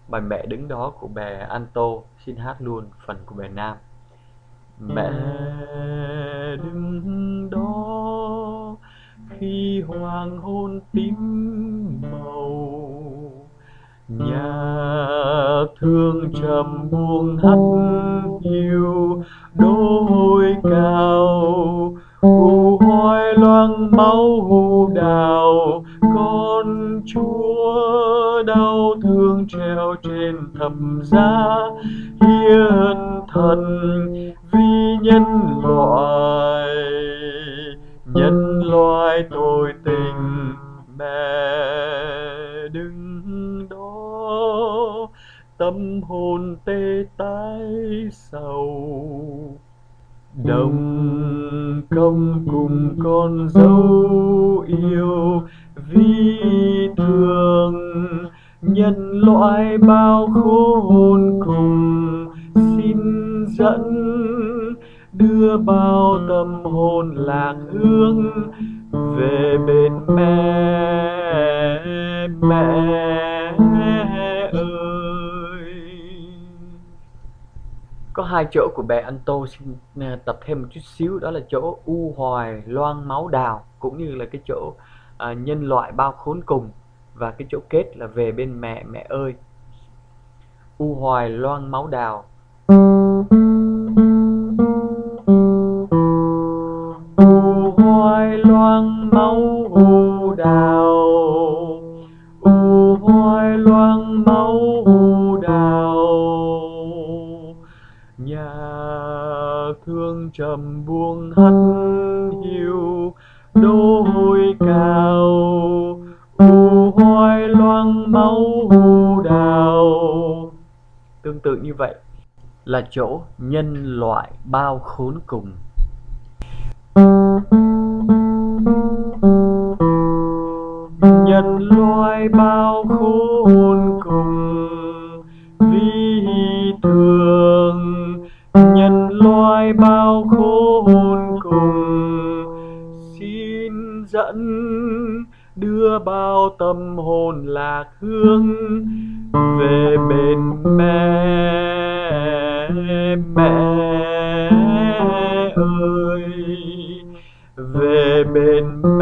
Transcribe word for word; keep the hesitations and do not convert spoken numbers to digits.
Bài Mẹ Đứng Đó của bài Anto. Xin hát luôn phần của bài nam. Mẹ đứng đó khi hoàng hôn tím màu, nhà thương trầm buông hắt hiu đôi cao, u hoài loang máu hù đào, con chúa đau thương treo trên thập giá hiến thần vì nhân loại. Nhân loại tôi tình, mẹ đứng đó, tâm hồn tê tái sầu. Đồng công cùng con dấu yêu vì thương, nhân loại bao khốn cùng xin dẫn, đưa bao tâm hồn lạc hướng về bên mẹ. Mẹ ơi! Có hai chỗ của bài Anto xin tập thêm một chút xíu, đó là chỗ u hoài loang máu đào, cũng như là cái chỗ à, nhân loại bao khốn cùng, và cái chỗ kết là về bên mẹ. Mẹ ơi! U hoài loang máu đào, u hoài loang máu u đào, u hoài loang máu u đào, nhà thương trầm buông hắt hiu đôi cao, u hoài loang máu u đào. Tương tự như vậy là chỗ nhân loại bao khốn cùng. Nhân loại bao khốn cùng vì thương, nhân loại bao khốn cùng xin dẫn, đưa bao tâm hồn lạc hướng về bên mẹ. Mẹ ơi! Về bên